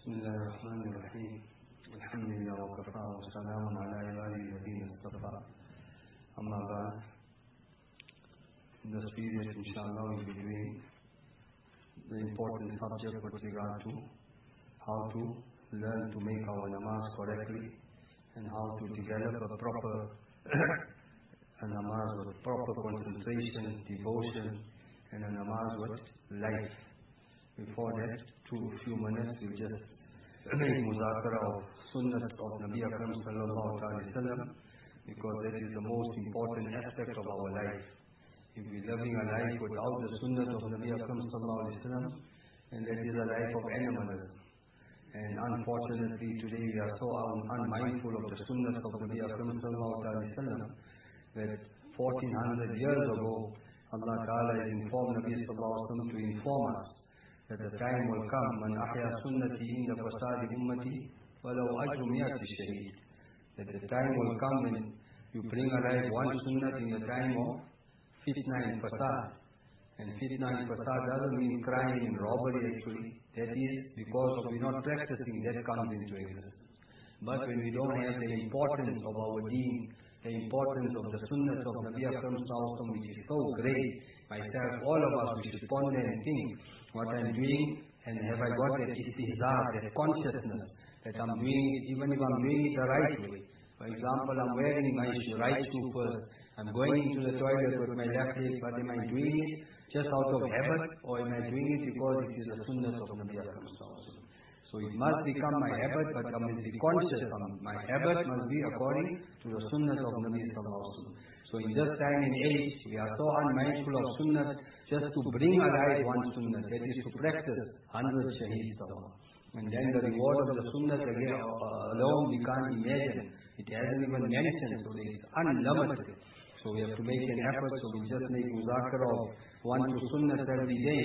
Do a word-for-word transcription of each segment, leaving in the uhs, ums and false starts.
بسم الله الرحمن الرحيم. الحمد لله وكفى وسلام على عباده الذين اصطفى. أما بعد, in this period, inshallah, we will be doing the important subject with regard to how to learn to make our namaz correctly and how to develop a proper a namaz with proper concentration, devotion, and a namaz with life. Before that, two few minutes, we'll just make muzakara of sunnah of Nabi Akram sallallahu alayhi wa sallam, because that is the most important aspect of our life. If we're living a life without the sunnah of Nabi Akram sallallahu alayhi wa sallam, and that is a life of animalism. And unfortunately today we are so un unmindful of the sunnah of Nabi Akram sallallahu alayhi wa sallam that fourteen hundred years ago, Allah Ta'ala has informed Nabi sallallahu alayhi wa sallam to inform us that the time will come, man ahya sunnati inda fasadi ummati walau ajru miyati shaheed. That the time will come when you bring alive one sunnah in the time of fitna and fasad. And fitna and fasad doesn't mean crime and robbery actually. That is because of we're not practicing, that comes into existence. But when we don't have the importance of our deen, the importance of the sunnah of Nabi Akram sallallahu alaihi wasallam, which is so great, myself, all of us, we should ponder and think what I'm doing, and have I got that istihzar, that consciousness that I'm doing it, even if I'm doing it the right way. For example, I'm wearing my right shoe first, I'm going into the toilet with my left leg, but am I doing it just out of habit, or am I doing it because it is the sunnah of Nabi Akram sallallahu alaihi wasallam? So it must become my habit, but I must be conscious of my habit must be according to the sunnah of Nabi sallallahu alaihi wasallam. So in this time and age, we are so unmindful of sunnah, just to bring alive one sunnah, that is to practice hundred shaheeds of Allah. And then the reward of the sunnah again, uh, alone we can't imagine. It hasn't even mentioned, so it is unlimited. So we have to make an effort, so we just make muzakara of one to sunnah every day,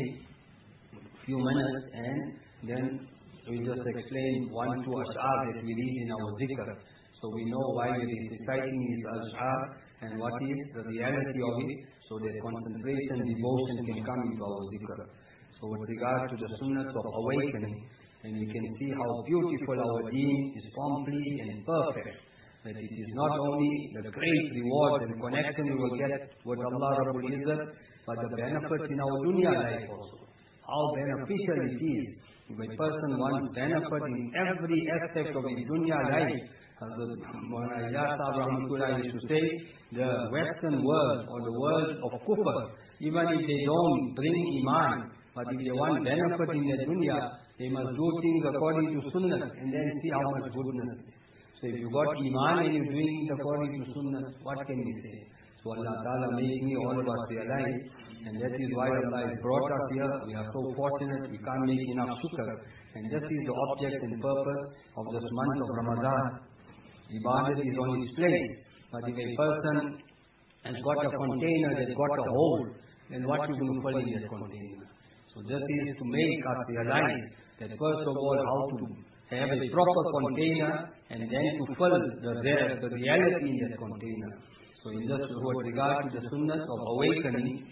few minutes, and then we just explain one two ash'ar that we read in our zikr. So we know why we are reciting these ash'ar and what is the reality of it, so that concentration, devotion can come into our zikr. So with regard to the sunnah of awakening, and we can see how beautiful our deen is complete and perfect, that it is not only the great reward and connection we will get with Allah Rabbul Izzat, but the benefits in our dunya life also. How beneficial it is. If a person wants benefit in every aspect of his dunya life, Hazrat Maulana Ilyas Sahib Rahmatullah used to say, the Western world or the world of kufr, even if they don't bring iman, but if they want benefit in their dunya, they must do things according to sunnah and then see how much goodness. So if you got iman and you're doing it according to sunnah, what can we say? So Allah Ta'ala make me, all of us realize, and that is why Allah has brought us here. We are so fortunate, we can't make enough shukr. And this is the object and purpose of this month of Ramadan. Ibadat is on its place. But if a person has got a container that's got a hole, then what you going to fill in that container? So this is to make us realize that first of all how to have a proper container, and then to fill the, the reality in that container. So in this with regard to the sunnah of awakening,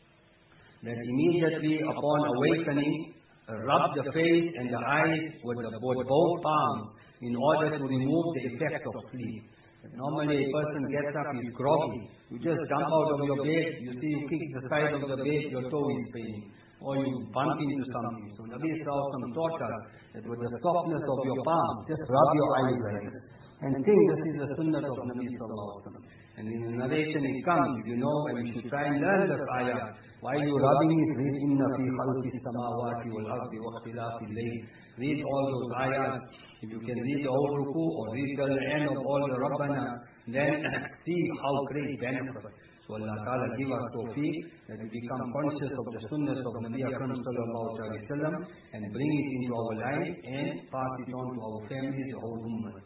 that immediately upon awakening, rub the face and the eyes with the both palms in order to remove the effect of sleep. Normally a person gets up, he's groggy. You just jump out of your bed, you see you kick the side of the bed, your toe is paining. Or you bump into something. So Nabi sallallahu alaihi wasallam taught us that with the softness of your palm, just rub your eyes like this. And think this is the sunnah of Nabi sallallahu alaihi wasallam. And in the narration it comes, you know, and we should try and learn this ayah. While you rubbing it, read inna fi khalqi samawati wal ardi wa ikhtilafi al-layl. Read all those ayahs. If you can read the whole ruku or read the end of all the Rabbana, then see how great benefit. So Allah Ta'ala give us tawfiq that we become conscious of the sunnah of Nabi Akram sallallahu alayhi wa sallam and bring it into our life and pass it on to our families, the whole ummah.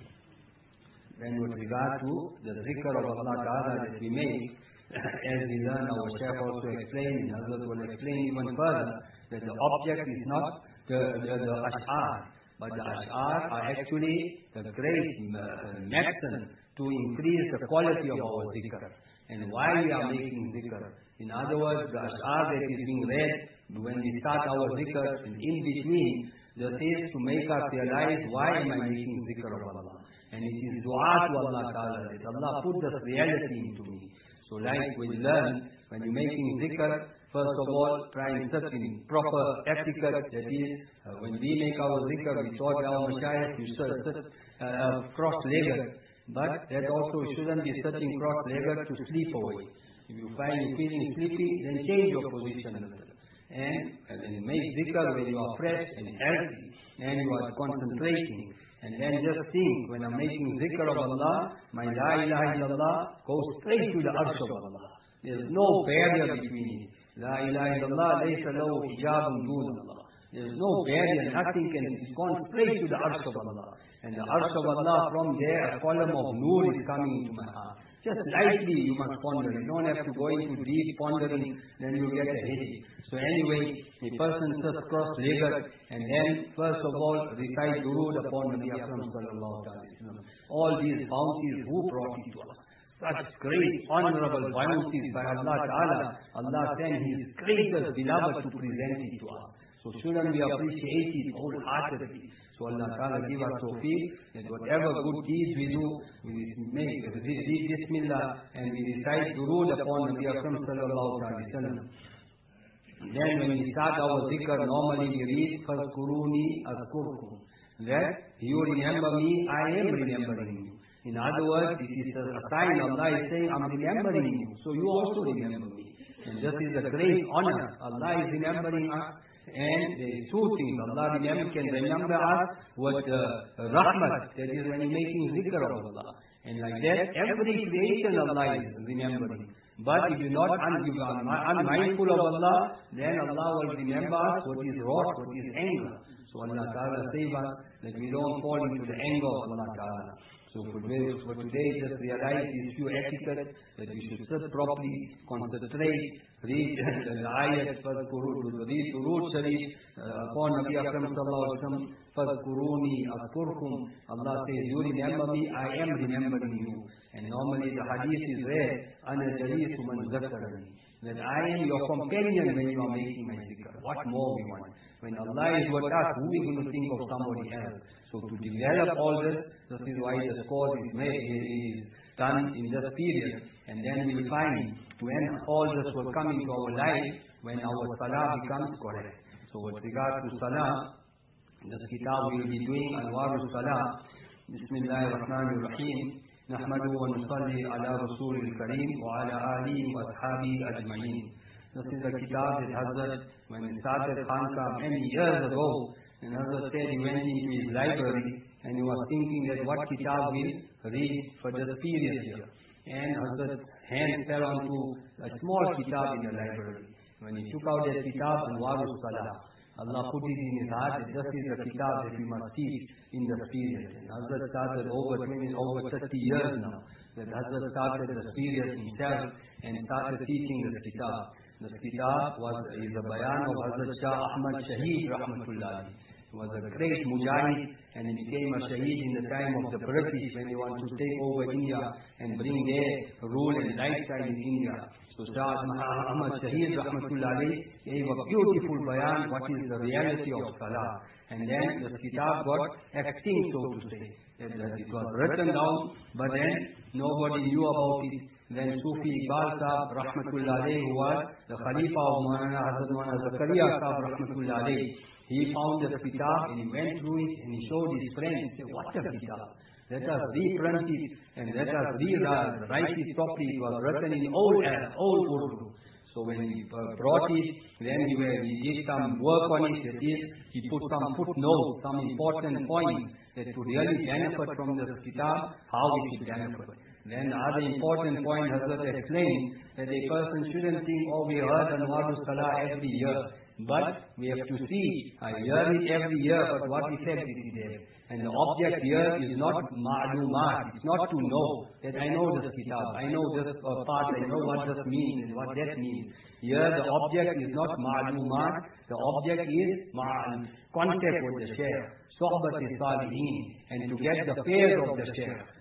Then with regard to the zikr of Allah Ta'ala that we make, as we learn, our Shaykh also explained, and others will explain even further, that the object is not the, the, the ash'ar, but the ash'ar are actually the great uh, medicine to increase the quality of our zikr. And why we are making zikr? In other words, the ash'ar that is being read when we start our zikr, and in between, This is to make us realize, why am I making zikr of Allah? And it is dua to Allah Ta'ala, that Allah put this reality into me. So like we learn, when you're making zikr, first of all, try and sit in proper etiquette. That is, uh, when we make our zikr, we taught our mashayikh, you should sit uh, cross-legged. But that also shouldn't be sitting cross-legged to sleep away. If you find you feeling sleepy, then change your position a little. And, and then make zikr when you are fresh and healthy, and you are concentrating. And then just think, when I'm making zikr of Allah, my la ilaha illallah goes straight to the arsh of Allah. There's no barrier between it. La ilaha illallah laysa lahu hijabun dun Allah. There's no barrier, nothing can, it's gone straight to the arsh of Allah. And the arsh of Allah, from there a column of nur is coming into my heart. Just lightly you must ponder. You don't have to go into deep pondering, then you get a headache. So anyway, a person sits cross-legged, and then first of all recite durood upon Nabi Akram sallallahu alaihi wasallam. All these bounties, who brought it to us? Such great honorable bounties by Allah Ta'ala. Allah sent His greatest beloved to present it to us. So shouldn't we appreciate it wholeheartedly? So Allah Ta'ala give us tawfiq that whatever good deeds we do, we make, we read Bismillah and we recite durood upon Nabi Akram sallallahu alaihi wasallam. Then when we start our zikr, normally we read Fazkuruni azkurkum. That you remember me, I am remembering you. In other words, it is a sign Allah is saying, I'm remembering you, so you also remember me. And this is a great honor. Allah is remembering us. And there is two things. Allah remember, can remember us with uh, rahmat, that is when you're making zikr of Allah. And like that, every creation Allah is remembering. But if you're not un- if you're unmindful of Allah, then Allah will remember us what is wrath, what is anger. So Allah Ta'ala save us that we don't fall into the anger of Allah Ta'ala. So for today, for today, just realize these few etiquettes, that we should sit properly, concentrate, read the ayat, read Durood Sharif upon Nabi Akram sallallahu alaihi wasallam, Fazkuruni azkurkum. Allah says, you remember me, I am remembering you. And normally the hadith is read, Ana jalisu man zakarani, that I am your companion when you are making my zikr. What more we want? When Allah is with us, who is going to think of somebody else? So to develop all this, this is why the course is made, is done in this period. And then we will find when all this will come into our life, when our salah becomes correct. So with regard to salah, this kitab we will be doing Anwarul Salah. Bismillahir Rahmanir Rahim. نحمده ونصلي على رسول الكريم وعلى آله وأصحابه أجمعين. This is a kitab that Hazrat, when he started Khanqah many years ago, and Hazrat said he went into his library and he was thinking that what kitab will read for this period here. And Hazrat's hand fell onto a small kitab in the library. When he took out that kitab, Anwarul Salah, Allah put it in his heart that this is the kitab that we must teach in this period. And Hazrat started over twenty, over thirty years now, that Hazrat started this period himself and started teaching this kitab. This kitab was, is a bayan of Hazrat Shah Ahmad Shaheed Rahmatullah. He was a great mujahid and he became a shaheed in the time of the British when they wanted to take over India and bring their rule and lifestyle in India. So Shah Ahmad Shaheed Rahmatullah gave a beautiful bayan what is the reality of Salah. And then the kitab got extinct, so to say. It was written down, but then nobody knew about it. Then Sufi Iqbal Sahib Rahmatullah who was the Khalifa of Maulana Hazrat Maulana Zakaria Sahib Rahmatullah, he found the kitab and he went through it and he showed his friends. He said, what a kitab! Let us reprint it and let us rewrite it properly. It was written in old old Urdu. So when he uh, brought it, then we, were, we did some work on it. That is, he put some footnotes, some important points that to really benefit from this kitab, how we should benefit. Then the other important point Hazrat explained that a person shouldn't think, oh, we heard Anwarul Salah every year. But we have to see, I hear it every year, but what effect is it there? And the object here is not ma'lumat, it's not to know that I know this kitab, I know this uh, part, I know what this means and what that means. Here the object is not ma'lumat, the object is contact with the Shaykh, sohbat is salihin, and to get the fear of the Shaykh.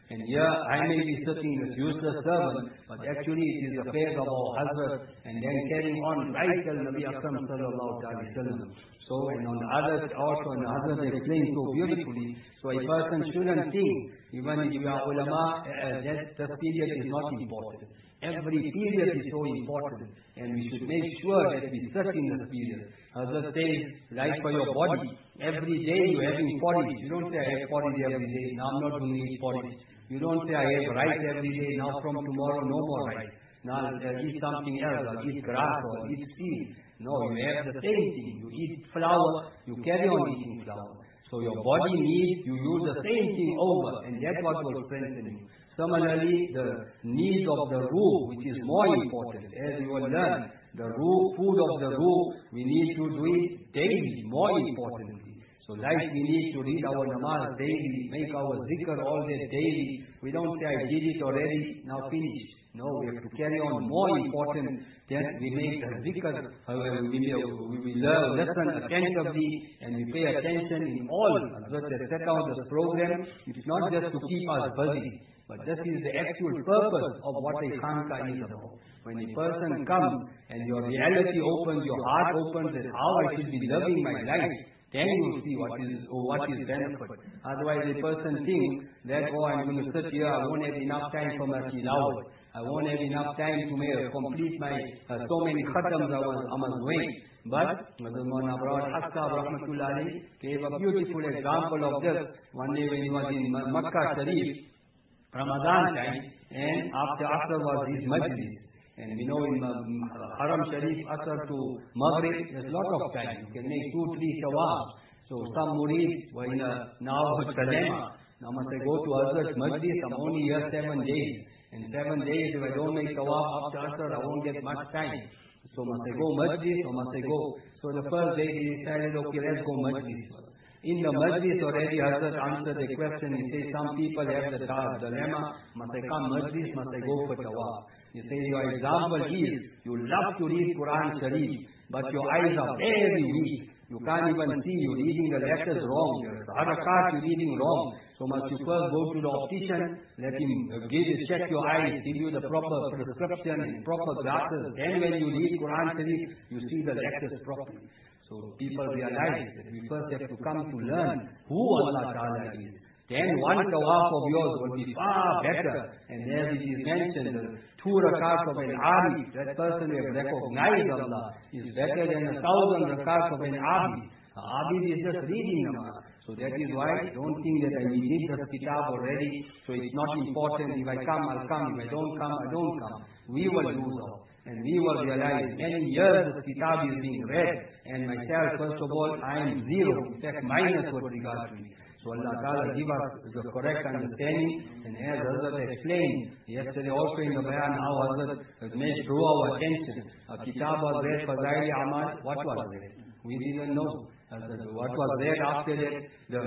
And here I may be sitting as useless servant, but actually it is the faith of our Hazrat, and then carrying on right till Nabi Akram sallallahu alaihi wasallam. So, and on the other, also on the Hazrat explained so beautifully, so a person shouldn't think, even if you are ulama, uh, that the period is not important. Every period is so important, and we should make sure that we sit in this period. Hazrat says, like for your body, every day you're having porridge. You don't say, I have porridge every day, now I'm not going to eat porridge. You don't say, I have rice every day, now from tomorrow no more rice. Now uh, eat something else, or eat grass, or eat seed. No, you have the same thing. You eat flour, you carry on eating flour. So your body needs, you use the same thing over, and that's what will strengthen you. Similarly, the needs of the ruh, which is more important, as you will learn, the ruh, food of the ruh, we need to do it daily, more importantly. So like we need to read our namaz daily, make our zikr all day daily. We don't say, I did it already, now finish. No, we have to carry on. More important that we make the zikr, uh, we, we, we learn, listen attentively, and we pay attention in all. Hazrat has set out this program. It's not just to keep us busy, but this is the actual purpose of what a khanqa is about. When a person comes and your reality opens, your heart opens, and how I should be living my life, then you will see what is or what is benefit. Otherwise, a person thinks that, oh, I'm going to sit here, I won't have enough time for my tilawat. I won't have enough time to make, complete my uh, so many khatams I was, I was doing. But Maulana Abrar Hassab Rahmatullah alayhi gave a beautiful example of this. One day when he was in Makkah Sharif, Ramadan time, and after Asr was his majlis. And we know in um, Haram Sharif, Asr to Maghrib, there's a lot of time. You can make two, three shawab. So some murid were in a now dilemma. Now must I go to Hazrat's majlis? I'm only here seven days. In seven days, if I don't make tawaf after Asr, I won't get much time. So must I go majlis or must I go? So the first day he decided, okay, let's go majlis. In the majlis already, Hazrat answered the question. He says, some people have the dilemma, must I come majlis, must I go for tawaf? He says, your example is, you love to read Quran Sharif, but your eyes are very weak. You can't even see, you're reading the letters wrong. The harakat you're reading wrong. So must you first go to the optician, let him uh, give you, check your eyes, give you the proper prescription and proper glasses. Then when you read Quran Sharif, you see the letters properly. So people realize that we first have to come to learn who Allah Ta'ala is. Then one tawaf of yours will be far better. And as it is mentioned, the two rakats of an abid, that person who has recognized Allah, is better than a thousand rakats of an abid. An abid is just reading namaz. So that is why, don't think that I did this kitab already, so it's not important. If I come, I'll come. If I don't come, I don't come. We will do so. And we will realize many years this kitab is being read, and myself, first of all, I am zero, in fact minus with regard to it. So Allah Ta'ala give us the correct understanding, and as Hazrat explained yesterday also in the bayan, how Hazrat has made draw our attention. A kitab was read, Fazaili Amal, what was read? We didn't know. What was read after that, the,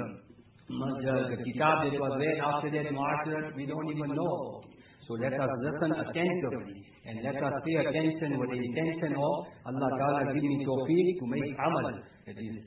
the, the kitab that was read after that, Mu'asharat, we don't even know. So let us listen attentively, and let us pay attention with the intention of Allah Ta'ala give me tawfiq to make amal. It is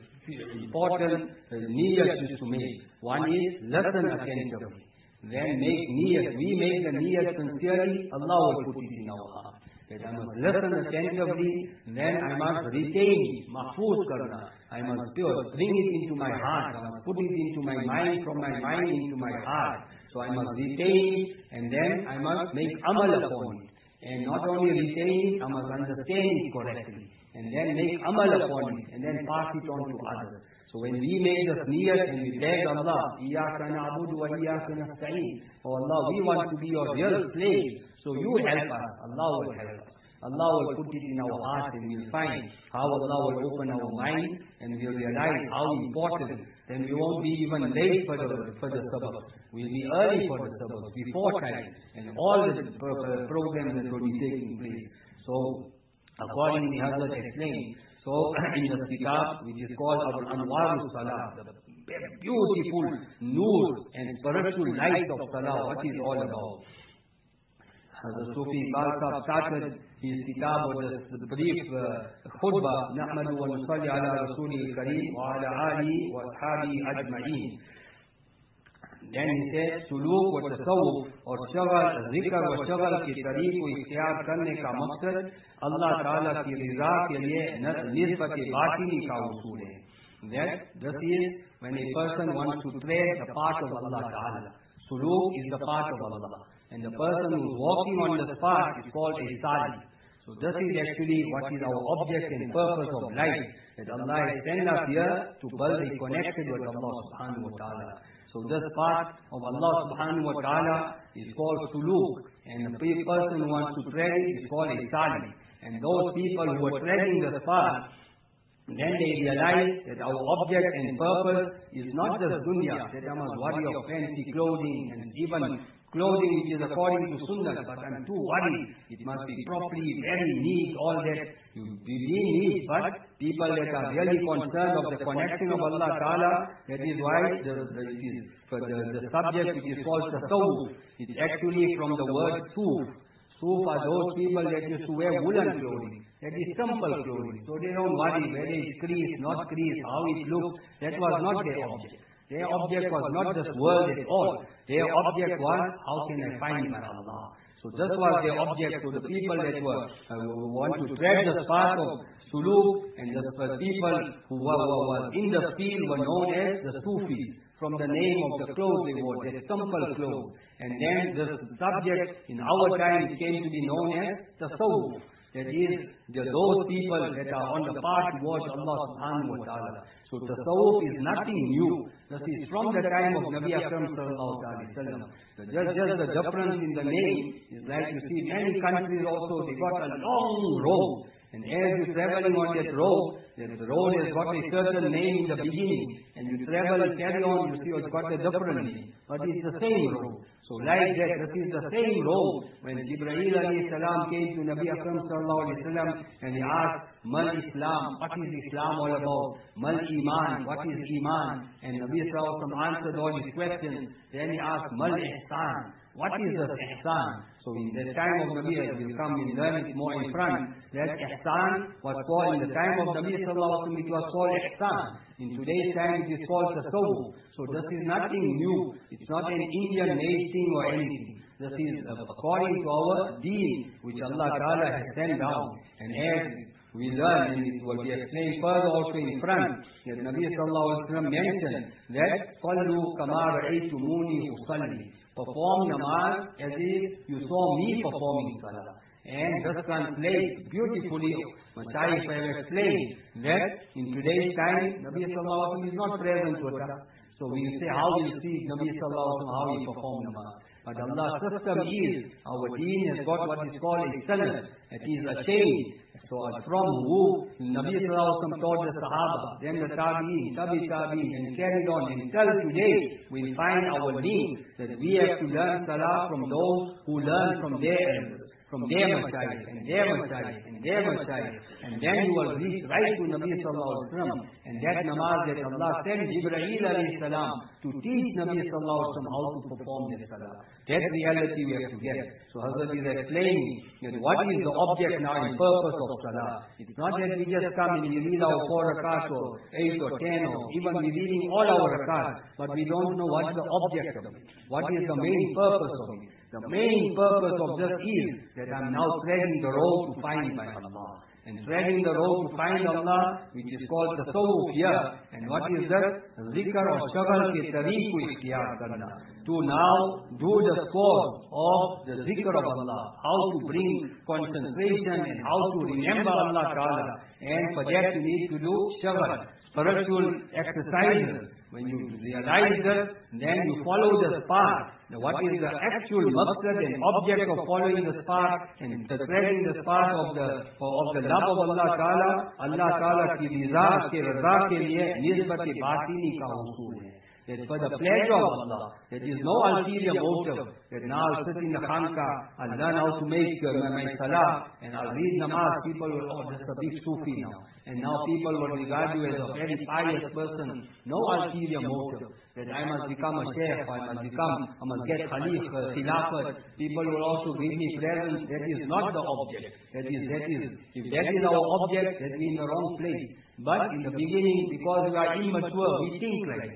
important uh, niyyat is to make. One is listen attentively. Then make niyyat. We make the niyyat sincerely, Allah will put it in our heart. That I must listen attentively, then I must retain it, mahfuz karna. I must bring it into my heart. I must put it into my mind, from my mind into my heart. So I must retain it, and then I must make amal upon it. And not only retain it, I must understand it correctly. And then make amal upon it, and then pass it on to others. So when we make this niyyat and we beg Allah, Iyaka na'budu wa iyaka nasta'in. Oh Allah, we want to be your real slave. So you help us, Allah will help us. Allah will put it in our heart, and we'll find how Allah will open our mind, and we'll realize how important. Then we won't be even late for the, for the sabbath. We'll be early for the sabbath, before time, and all the uh, programs that will be taking place. So, accordingly, Hazrat explained, so in the kitab, which is called Al-Anwar Salah, the beautiful noor and spiritual light of Salah, what is all about. Hazrat Sufi Khalsa started his kitab with the brief uh, khutbah, نحمد ونصلي على رسوله الكريم وعلى آله وأصحابه أجمعين. Then he says, suluk wa tasawwuf और शगल जिक्र व शगल की तरीक को इख्तियार करने का मकसद अल्लाह ताला की रिजा के लिए निस्बत बातिनी का उसूल है. That this is when a person wants to tread the path of Allah Ta'ala. Suluk is the path of Allah. And the person who is walking on this path is called a sali. So this is actually what is our object and purpose of life. That Allah has sent us here to build a connection with Allah Subhanahu Wa Ta'ala. So this path of Allah Subhanahu Wa Ta'ala is called suluk. And the person who wants to tread it is called a sali. And those people who are treading this path, then they realize that our object and purpose is not just dunya, that I must worry of fancy clothing and even clothing which is according to sunnah, but I'm too worried. It must be properly, very neat, all that. You be neat, but people that are really concerned of the connection of Allah Ta'ala, that is why the, the, it is, for the, the subject which is called tasawwuf, it's actually from the word suf. Suf are those people that used to wear woolen clothing. That is simple clothing. So they don't worry whether it's creased, not creased, how it looks. That was not their object. Their object was not this world at all. Their object was, how can I find my Allah? So this was their object. So the people that were uh, who want to tread the path of suluk, and the uh, people who were, were, were in the field were known as the Sufis. From the name of the clothes they wore, the simple clothes. And then this subject in our time came to be known as tasawwuf. That is, the, those people that are on the path towards Allah Subhanahu Wa Ta'ala. So tasawwuf is nothing new. This is from the time of Nabi Akram Sallallahu Alaihi Wasallam. Just, just the difference in the name is like you see many countries also, they got a long road. And as you're traveling on that road, the road has got a certain name in the beginning. And you travel and carry on, you see it's got a different name. But it's the same road. So like that, this is the same road. When Jibreel alayhi salam came to Nabi Akram sallallahu alayhi wasallam and he asked, Mal Islam, what is Islam all about? Mal Iman, what is Iman? And Nabi sallallahu alayhi wasallam answered all his questions. Then he asked, Mal Ihsan, what is this Ihsan? So in the time of Nabi, as we come in learn it more in front, that Ihsan was called, in the time of Nabi sallallahu alayhi wasallam, it was called Ihsan. In today's time, it is called tasawwuf. So this is nothing new. It's not an Indian-made thing or anything. This is according to our deen, which Allah Ta'ala has sent down. And as we learn, and it will be explained further also in front, that Nabi sallallahu alayhi wasallam mentioned that Sallu kama ra'aytumuni usalli. Perform namaz as if you saw me performing salah. And this translates beautifully. Mashaykh have explained that in today's time, Nabi sallallahu alayhi wasallam is not present with us. So we say how we see Nabi sallallahu alayhi wasallam, how he performed namaz. But Allah's system is, our deen has got what is called a sunnah. It is a chain. So from who Nabi sallallahu alayhi wasallam taught the Sahaba, then the Tabi'in, Tabi Tabi'in, and carried on until today, we find our deen that we have to learn salah from those who learn from their elders, from their masayikh, and their masayikh, and their masayikh. And then you will reach right to Nabi sallallahu alayhi wasallam, and that namaz that Allah sent Jibreel alayhi salam to teach Nabi sallallahu alayhi wasallam how to perform this salah. That reality we have to get. So Hazrat is explaining that what is the object now and purpose of salah. It's not that we just come and we read our four rakats or eight or ten or even we reading all our rakats, but we don't know what is the object of it. What is the main purpose of it. The main purpose of this is that I'm now treading the road to find my Allah. And treading the road to find Allah, which is called tasawwuf here. And what is that? Zikr or shagal ke tariq ko ikhtiyar karna. To now do the course of the zikr of Allah. How to bring concentration and how to remember Allah Ta'ala. And for that you need to do shagal, spiritual exercises. When you realize that, then you follow this path. Now what is the actual maqsad and object of following this path and treading this path of the of the love of Allah Ta'ala? Allah Ta'ala ki riza ke raza ke liye nisbat batini ka usul hai. That for the pleasure of Allah, there is no ulterior motive. That now I'll sit in the khanka, I'll learn how to make uh, my salah, and I'll read namaz. People will, oh, this is a big Sufi now. And now people will regard you as a very pious person. No ulterior motive. That I must become a sheikh, I must become, I must get khalif, uh, khilafat. People will also give me presents. That is not the object. That is, that is, if that is our object, that we are in the wrong place. But in the beginning, because we are immature, we think like that.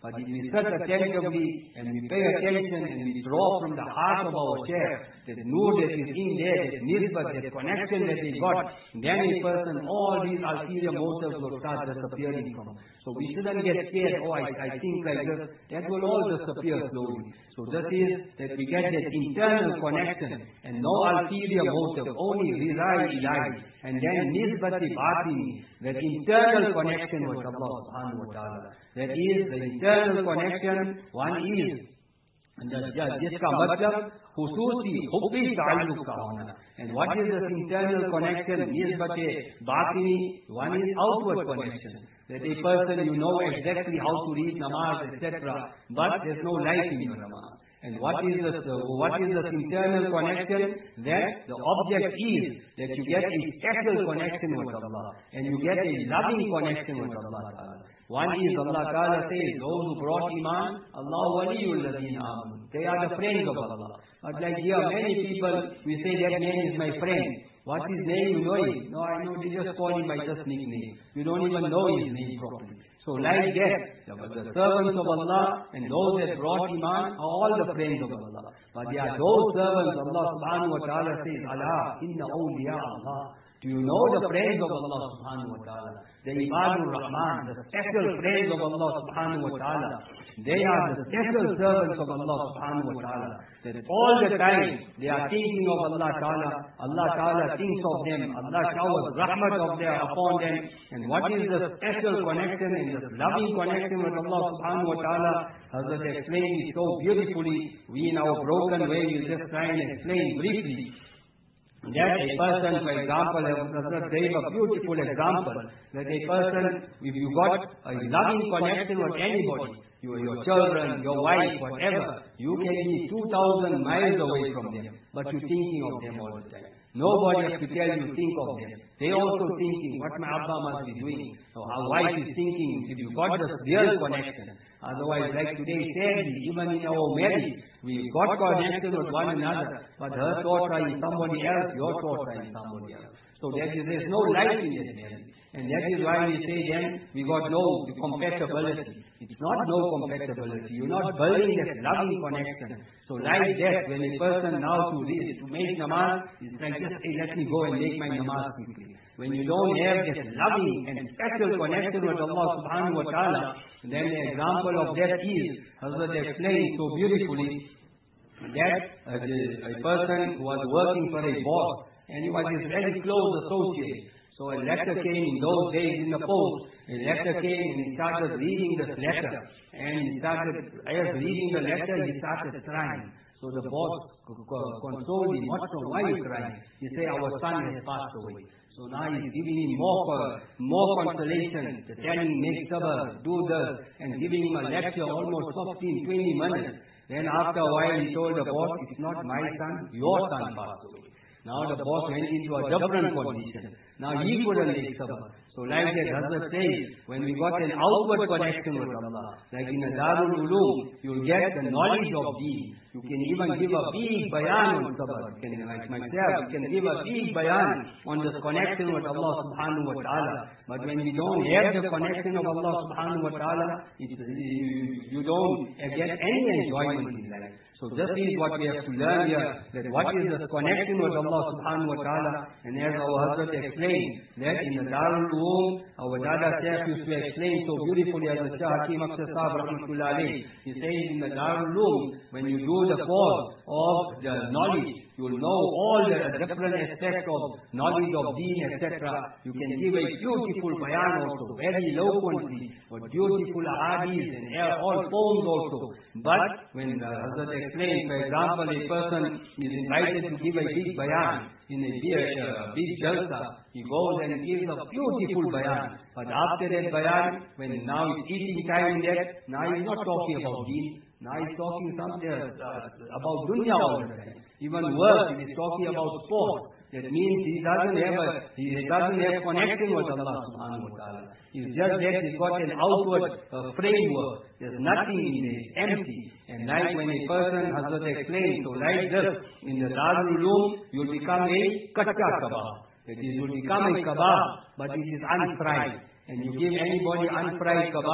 But if we sit attentively and we pay attention and we draw from the heart of our Shaykh, that nur that is in there, that nisbat, that connection that they got, then a person, all these ulterior motives will start disappearing from. So we shouldn't get scared, oh, I, I think like this. That will all disappear slowly. So this is that we get that internal connection and no ulterior motive, only rizai ilahi. And then nisbati batini, that internal connection with Allah subhanahu wa ta'ala. That is the internal connection, one is, and jiska matlab, khususi, hubbi ta'alluq ka hona. And what is this internal connection? Nisbati batini, one is outward connection. That a person, you know exactly how to read namaz, et cetera. But there's no life in your namaz. And what is this, uh, what is this internal connection? That the object is that you get a special connection with Allah. And you get a loving connection with Allah. One is Allah Ta'ala says, those who brought Iman, Allah waliyul ladhina amanu. They are the friends of Allah. But like here, many people, we say that man is my friend. What's his name? You know him? No, I know, they just call him by just nickname. You don't even know his name properly. So like that, the, the servants of Allah and those that brought Iman are all the friends of Allah. But there are those servants, Allah subhanahu wa ta'ala says, Allah, inna awliya Allah. Do you know the friends of Allah subhanahu wa ta'ala? The Ibadur Rahman, the special friends of Allah subhanahu wa ta'ala. They are the special servants of Allah subhanahu wa ta'ala. That all the time they are thinking of Allah ta'ala. Allah ta'ala thinks of them. Allah showers rahmat of their upon them. And what is the special connection and the loving connection with Allah subhanahu wa ta'ala? Hazrat explained it so beautifully. We in our broken way will just try and explain briefly. That a person, for example, Hazrat gave a beautiful example, that a person, if you got a loving connection with anybody, your, your children, your wife, whatever, you can be two thousand miles away from them, but you're thinking of them all the time. Nobody has to tell you think of them. They also thinking what my Abba must be doing. So our wife is thinking, if you got this real connection. Otherwise, like today, sadly, even in our marriage, we got connection with one another, but her thoughts are in somebody else, your thoughts are in somebody else. So there is, there's no life in that marriage. And that is why we say then, we got no compatibility. It's not no compatibility. You're not building that loving connection. So like that, when a person now to read, to make namaz, it's like just, hey, let me go and make my namaz quickly. When you don't have that loving and special connection with Allah subhanahu wa ta'ala, then the example of that is, Hazrat explained so beautifully, that uh, the, a person was working for a boss, and he was his very close associate. So a letter came in those days in the post. A letter came and he started reading this letter. And he started, as reading the letter, he started crying. So the boss consoled him. What's wrong? Why are you crying? He said, our son has passed away. So now he's giving him more, more consolation, telling him, make sabr, do this, and giving him a lecture almost fifteen, twenty minutes. Then after a while he told the boss, it's not my son, your son passed away. Now the boss went into a different condition. Now he couldn't make sabr. So like that Hazrat says, when we got an outward connection with Allah, like in a Darul Ulum, you'll get the knowledge of Deen. You can even give a big bayan on sabr. You can, like myself, you can give a big bayan on this connection with Allah subhanahu wa ta'ala. But when we don't have the connection of Allah subhanahu wa ta'ala, it, you, you don't get any enjoyment in life. So this is what we have to learn here, that what is the connection with Allah subhanahu wa ta'ala. And as our Hazrat explained, that in the Darul Ulum, our Dada Shaykh used to explain so beautifully as the Shah Hakim Akhtar Sahib Rahmatullah alayhi. He says in the Darul Ulum, when you do the course of the knowledge, you will know all the different aspects of knowledge of Deen, et cetera. You can give a beautiful bayan also, very eloquently, but beautiful ahadith and all forms also. But when the Hazrat explained, for example, a person is invited to give a big bayan in a big, uh, big jalsa, he goes and gives a beautiful bayan. But after that bayan, when now it's eating time in that, now he's not talking about Deen. Now he's talking something uh, about dunya all the time. Even worse, he is talking about sport. That means he doesn't have a, he doesn't have connection with Allah subhanahu wa ta'ala. It's just that he's got an outward uh, framework. There's nothing in it, it's empty. And like when a person has to explain, so like this, in the Darul Ulum, you'll become a kacha kebab. That is, you'll become a kebab, but it is unfried. And you give anybody unfried kebab,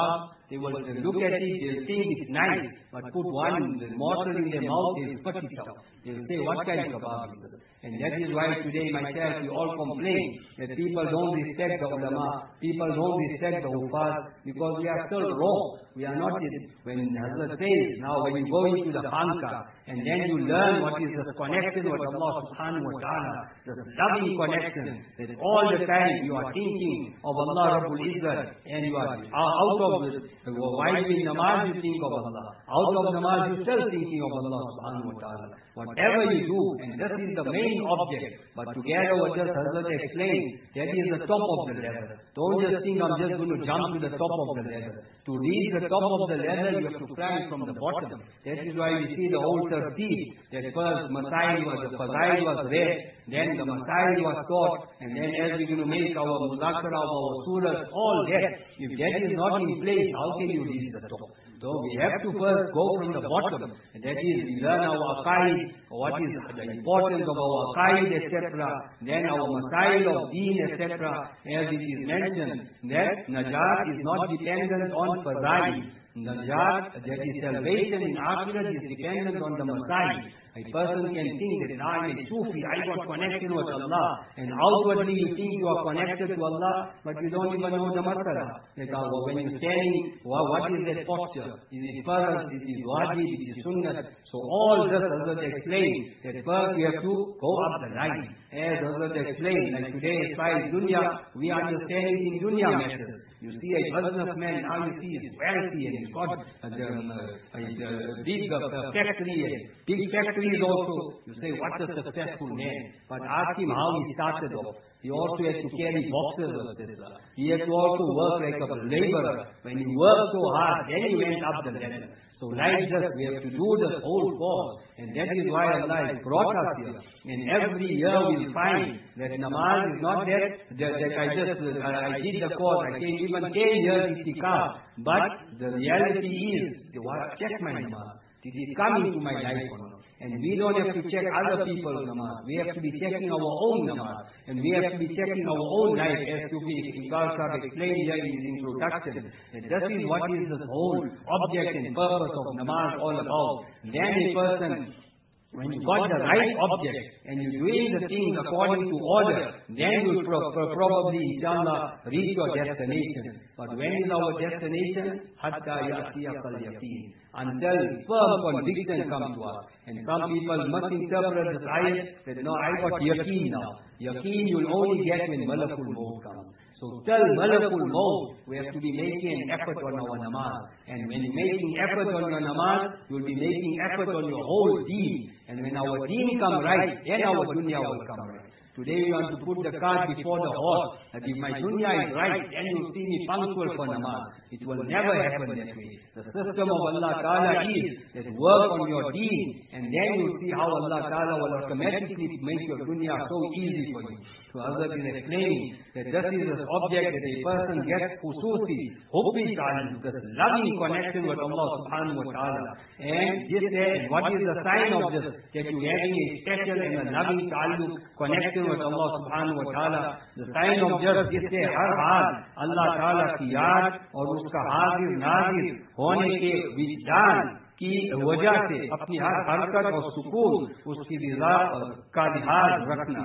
They will look at it, they'll think it's nice, but put one morsel in their mouth, they'll spit it out. They'll say, what kind of kebab is this? And that is why today myself, we all complain that people don't respect the ulama, people don't respect the huffaz, because we are still raw. We are not, when Hazrat says, now when you go into the Khanqa, and then you learn what is the connection with Allah subhanahu wa ta'ala, the loving connection, that all the time you are thinking of Allah Rabbul Izzat, and you are out of it, while in namaz you think of Allah, out of namaz you still thinking of Allah subhanahu wa ta'ala. Whatever you do, and this is the main object, but together what just Hazrat explained, that is the top of the ladder. Don't just think I'm just going to jump to the top of the ladder. To reach the top of the ladder, you have to climb from the bottom. That is why we see the whole tertib, that first Masail was, the Fazail was read, then the Masail was taught, and then as we're going to make our Muzakara, our Surah, all that, if that is not in place, how can you reach the top? So we have to first go from the bottom, and that is we learn our aqaid, what is the importance of our aqaid, et cetera. Then our masail of deen, et cetera. As it is mentioned, that najat is not dependent on fazail. Najat, that is salvation in Akhirah, is dependent on the masail. A person can think that I am a Sufi, I got connection with Allah, and outwardly you think you are connected to Allah, but you don't even know the masala. Like uh, when you're standing, what, what is that posture? Is it farz? Is it wajib? Is it sunnah? So all this Hazrat explained, that first we have to go up the line. As Hazrat explained, like today as far as dunya, we understand it in dunya matters. You see a businessman, now you see he's wealthy and he's got uh, the, uh, a big uh, factory, and big factories also. You say, what a successful man. But ask him how he started off. He also had to carry boxes of this. He had to also work like a laborer. When he worked so hard, then he went up the ladder. So like this, we have to do this whole course. And that is why Allah has brought us here. And every year we'll find that namaz is not that, that, that I just, uh, I did the course, I came even ten years itikaf. But the reality is, check my namaz. Did it come into my life or not? And we don't have to check other people's namaz. We have to be checking our own namaz. And we have to be checking our own life, as Sufi Iqbal Sahib explained here in his introduction. That this is what is the whole object and purpose of namaz all about. Then a person, when you got the right object and you're doing the things according to order, then you'll pro pro probably, inshallah, reach your destination. But when is our destination? Hatta ya'tiyakal yaqeen. Until firm conviction comes to us. And some people must interpret this ayat that, no, I got yaqeen now. Yaqeen you'll only get when Malakul Maut comes. So till Malakul Maut, we have to be making an effort on our namaz. And when you're making effort on your namaz, you'll be making effort on your whole deen. And when our deen comes right, then our dunya will come right. Today we want to put the cart before the horse. That if my dunya is right, then you'll see me punctual for namaz. It will never happen that way. The system of Allah Ta'ala is that work on your deen, and then you'll see how Allah Ta'ala will automatically make your dunya so easy for you. So Hazrat is explaining that this is the object that a person gets khususi, hubbi ta'ala, this loving connection with Allah Subhanahu wa Ta'ala. And this is, what is the sign of this? That you're having a special and a loving ta'alluq connection with Allah Subhanahu wa Ta'ala. The sign of this is that har haal Allah Ta'ala ki yaad aur uska hazir nazir hone ke vijdaan की वजह से अपनी हर हरकत और सुकून उसकी रिज़ा का लिहाज रखना,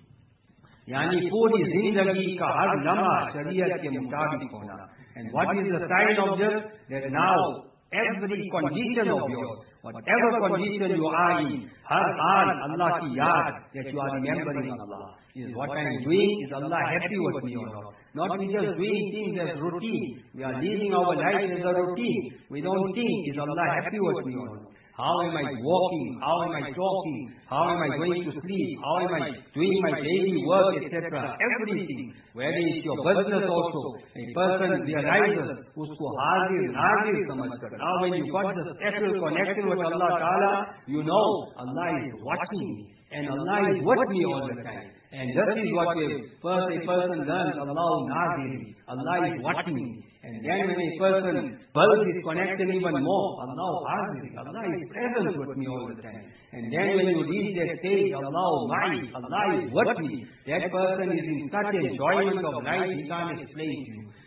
यानी पूरी जिंदगी का हर लम्हा शरीयत के मुताबिक होना. And what is the sign of this? That now every condition of yours, whatever condition you are in, har haal Allah ki yaad, that you are remembering Allah. Is what I am doing, is Allah happy with me or not? Not we just doing things as routine. We are living our life as a routine. We don't think, is Allah happy with me or not? How am I walking? How am I talking? How am I going to sleep? How am I doing my daily work, et cetera. Everything. Whether it's your business also, a person realizes, usko hazir, nazir samajhkar. Now when you got the special connection with Allah Ta'ala, you know Allah is watching me. And Allah is with me all the time. And that is what a, first a person learns, Allah nazir, Allah is watching me. And then when a person builds his connection even more, Allah hazir, Allah is present with me all the time. And then when you reach that stage, Allah ma'i, Allah is with me, that person is in such enjoyment of life, he can't explain to you.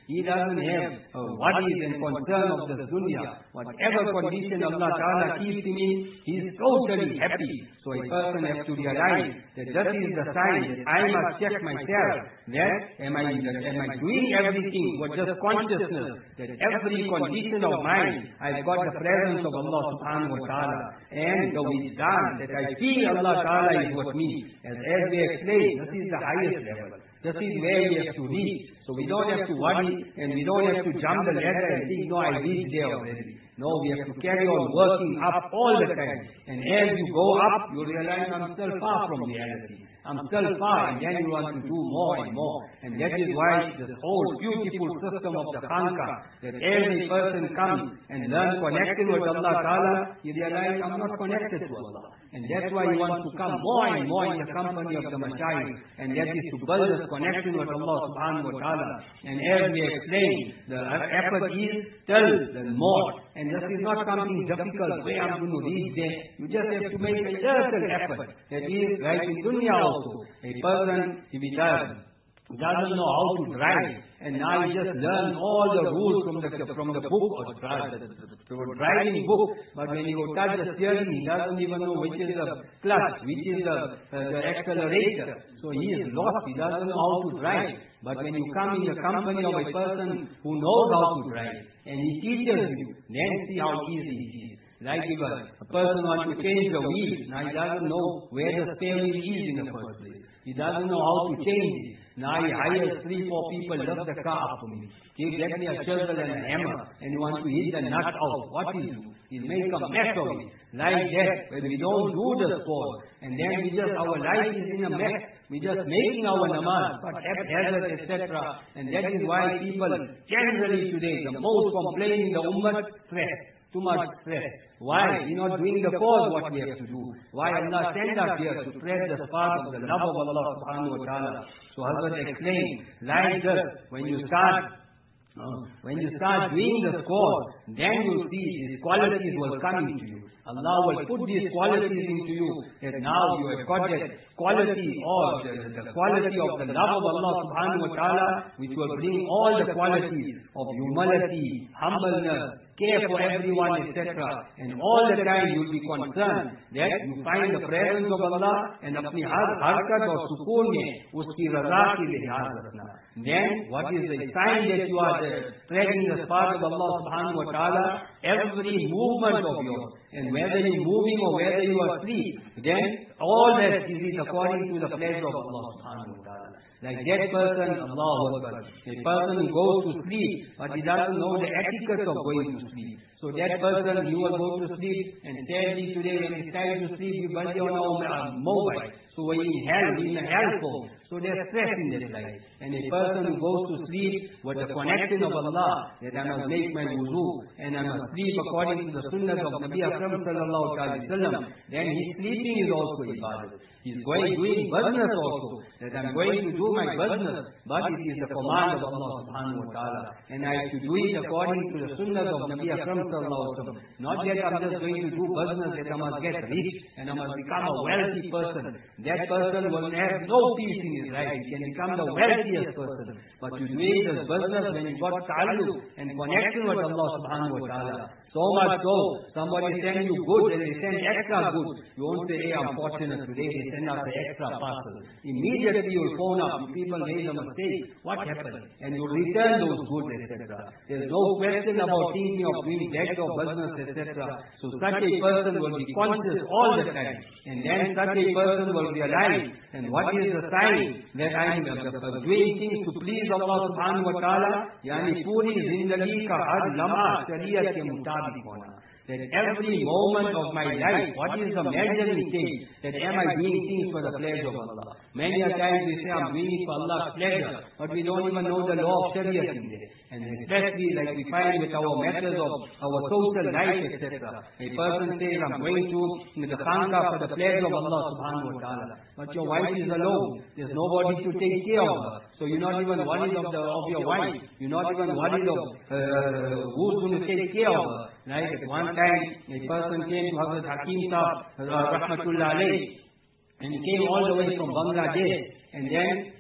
He doesn't have uh, worries and concern of this dunya. Whatever condition Allah Ta'ala keeps him in, he is totally happy. So a person has to realize that this is the sign that I must check myself. That am I, am I doing everything with just consciousness that every condition of mine, I've got the presence of Allah Subhanahu Wa Ta'ala and the wisdom that I feel Allah Ta'ala is with me. As, as we explained, this is the highest level. This is where we have to reach. So we don't have to worry and we don't have to jump the ladder and think, no, I reached there already. No, we have to carry on working up all the time. And as you go up, you realize I'm still far from reality. I'm still far, and then you want to do more and more. And that is why this whole beautiful system of the Khanqa, that every person comes and learns connecting with Allah Ta'ala, you realize I'm not connected to Allah. And that's why you want to come more and more in the company of the Mashayikh. And that is to build this connection with Allah Subhanahu Wa Ta'ala. And as we explained, the effort is still the more. And this is not something difficult, where I'm going to reach there. You just have to make a little effort. That is right in dunya also. A person, if he does, doesn't know how to drive, and now he just learns all the rules from the from the book or drive, the, the, the driving book, but when he will touch the steering, he doesn't even know which is the clutch, which is the, uh, the accelerator. So he is lost, he doesn't know how to drive. But when you come in the company of a person who knows how to drive, and he teaches you, then see how easy it is. Like if a, a person wants to change the wheels, now he doesn't know where the spare wheel is in the first place. He doesn't know how to change it. Now he hires three, four people, lift the car up for me. Give let me a chisel and a hammer, and you want to hit the nut out. What is it? He'll make a mess of it. Like that, when we don't do the sport, and then we just, our life is in a mess. We're just making our namaz, but haphazard, et cetera. And that is why people generally today, the most complaining the ummah, stress. Too much stress. Why? We're not doing the cause what we have to do. Why Allah sent us here to spread the spark of the love of Allah Subhanahu Wa Ta'ala. So Hazrat explained, like this, when you start Uh, when you start doing the cause, then you'll see these qualities will come into you. Allah will put these qualities into you, that now you have got that quality or the, the quality of the love of Allah Subhanahu Wa Ta'ala, which will bring all the qualities of humility, humbleness, care for everyone, et cetera. And all the time you'll be concerned that you find the presence of Allah and apni har harkat aur sukoon mein uski raza ki lihaz rakhna. Then what is the sign that you are spreading the spark of Allah Subhanahu Wa Ta'ala? Every movement of yours, and whether you're moving or whether you are asleep, then all that is according to the pleasure of Allah Subhanahu Wa Ta'ala. Like that person, Allahu Akbar, a person who goes to sleep, but he doesn't know the etiquette of going to sleep. So that person, you will go to sleep, and sadly today when it's time to sleep, you bunch on our mobile. So we're in hell, we're in a hell form. So there's stress in that life. And a person who goes to sleep with the connection of Allah, that I must make my wuzu, and I must sleep according to the sunnah of Nabi Akram sallallahu alayhi wa sallam, then his sleeping is also ibadat. He's going, doing business also, that I'm going to do my business, but it is the command of Allah Subhanahu Wa Ta'ala. And I have to do it according to the sunnah of Nabi Akram sallallahu alayhi wa sallam. Not that I'm just going to do business, that I must get rich, and I must become a wealthy person. That person will have no peace in his life. He can become the wealthiest person. But you do this business when you got ta'alluq and connection with Allah Subhanahu Wa Ta'ala. So much so, somebody send you good and they send extra good. You won't say, hey, I'm fortunate today, they send out the extra parcel. Immediately you will phone up, people made a mistake. What happened? And you return those goods, et cetera. There's no question about thinking of doing that or business, et cetera. So such a person will be conscious all the time. And then such a person will realize, and what is the sign that I am uh, doing things to please Allah Subhanahu Wa Ta'ala? Yani puri zindagi ka har lamha shariat ke mutabik hona. That every moment of my life, what is the measuring thing? That am I doing things for the pleasure of Allah? Many a times we say I'm doing it for Allah's pleasure, but we don't even know the law of Shariah in there. And especially like we find with our methods of our social life, et cetera. A person says, I'm going to the Khanqa for the pleasure of Allah Subhanahu Wa Ta'ala. But your wife is alone. There's nobody to take care of her. So you're not even worried of, the, of your wife. You're not even worried of uh, who's going to take care of her. Like at one time, a person came to Hazrat Hakim Sahib, uh, Rahmatullah alayhi, and he came all the way from Bangladesh. And then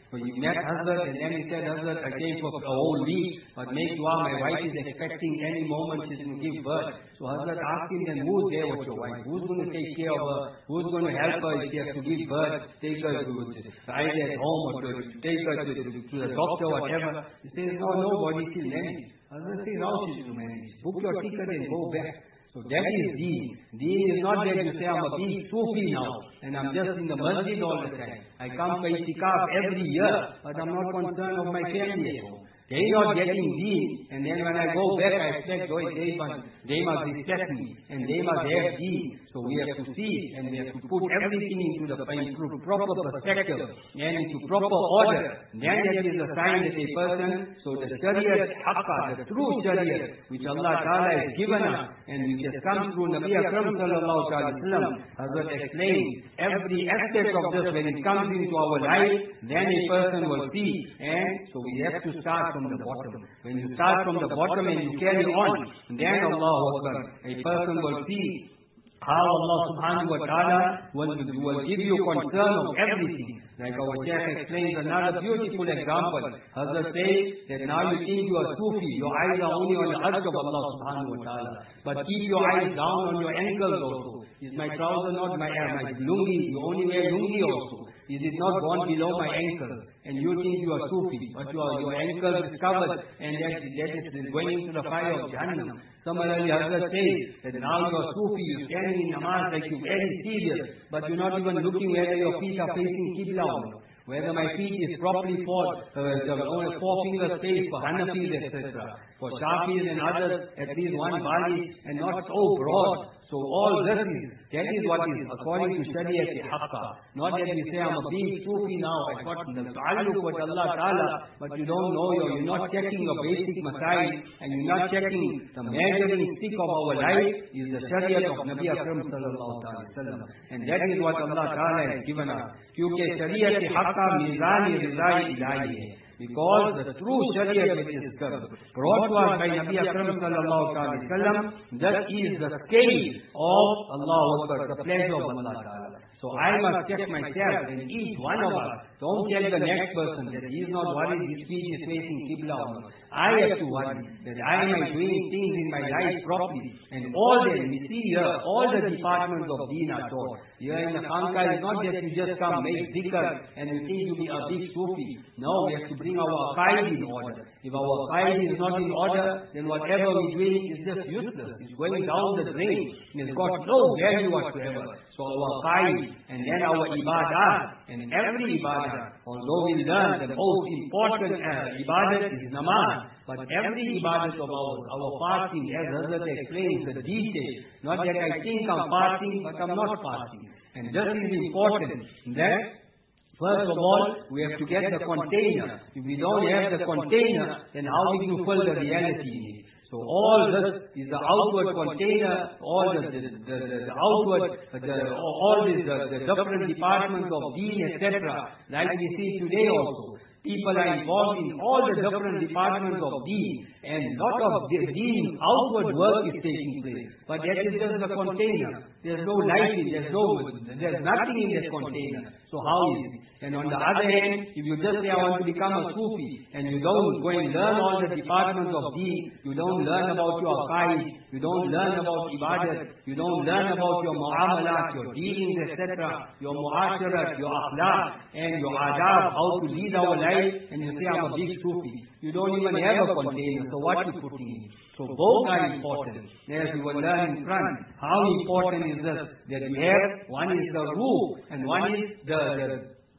So he met Hazrat and then he said, Hazrat, I came for a whole week, but make dua, my wife is expecting any moment she's going to give birth. So Hazrat asked him, then who's there with your wife? Who's going to take care of her? Who's going to help her if she has to give birth? Take her to either at home or to take her to, to, to the doctor or whatever. He says, no, nobody, she'll manage. Hazrat says, how she's going to manage? Book your ticket and go back. So that is deen. Deen is not that you say, I'm a big Sufi now, and I'm just in the masjid all the time. I come for itikaf every year, but I'm not concerned of my family at home. They are not getting deen, and then when I go back, I expect, oh, they must, they must respect me, and they must have deen. So we have to see, and we have to put everything into the into proper perspective, and into proper order. Then that is a sign that a person, so the Shariat Haqqa, the true Shariat, which Allah Ta'ala has given us, and which has come through Nabi Akram Sallallahu Alaihi Wasallam, Hazrat explained every aspect of this when it comes into our life, then a person will see, and so we have to start from the bottom. When you start from the bottom and you carry on, then Allahu Akbar, a person will see how Allah subhanahu wa ta'ala will, will give you concern of everything. Like our Shaykh explains another beautiful example. Hazrat says that now you think you are Sufi, your eyes are only on the arsh of Allah subhanahu wa ta'ala. But keep your eyes down on your ankles also. Is my trouser not my, uh, my lungi? You only wear lungi also. Is it not gone below my ankles? And you think you are Sufi, but you are, your ankles is covered, and that, that is going into the fire of Jahannam. Similarly, Hazrat says that now you are Sufi, you are standing in namaz like you're very serious, but you're not even looking whether your feet are facing Qibla or not. Whether my feet is properly for uh, the four finger space for Hanafis, et cetera. For Shafis and others, at least one body and not so broad. So all this is, that is what is according to Shariat Haqqa. Not that we say, I'm a big Sufi now, I got the ta'alluq with Allah Ta'ala, but you don't know, you're, you're not checking your basic masail, and you're not checking the measuring stick of our life, is the Shariat of Nabi Akram Sallallahu Alaihi Wasallam. And that is what Allah Ta'ala has given us. Kyunki Shariat Haqqa mizan-i rizai ilahi hai. Because the true Shariat which is brought to us by Nabi Akram Sallallahu Alaihi Wasallam, that is the scale of Allah Akbar, the pleasure of Allah Ta'ala. So I must check myself, and each one of us, don't tell the next person that he is not worried his feet is facing Qibla or not. I have to worry that I am doing things in my life properly. And all that we see here, all the departments of deen are taught. Here in the Khanqa is not that you just come, make dhikr, and you think you be a big Sufi. No, we have to bring our aqaid in order. If our aqaid is not in order, then whatever we're doing is just useless. It's going down the drain. It's got no value whatsoever. So our aqaid, and then our ibadah, and every ibadah, although we learn the most important uh, ibadah is namaz, but every ibadah of ours, our fasting, as Hazrat explains, the detail, not that I think I'm fasting, but I'm not fasting. And this is important, that first of all, we have to get the container. If we don't have the container, then how we can fill the reality in it? So all this is the outward container, all the, the, the, the, the outward, the, all these the, the different departments of deen, et cetera. Like we see today also. People are involved in all the different departments of deen, and lot of the deen outward work is taking place. But that is just the container. There's no life in, there's no, there's nothing in that container. So how is it? And on the other hand, if you just say, I want to become a Sufi, and you don't go and learn all the departments of deen, you don't learn about your aqaid, you don't learn about ibadat, you don't learn about your mu'amalat, your dealings, et cetera, your mu'asharat, your akhlaq, and your adab, how to lead our life, and you say, I'm a big Sufi. You don't even have a container, so what you put in? So both are important. As we will learn in front, how important is this? That we have, one is the ruh, and one is the, the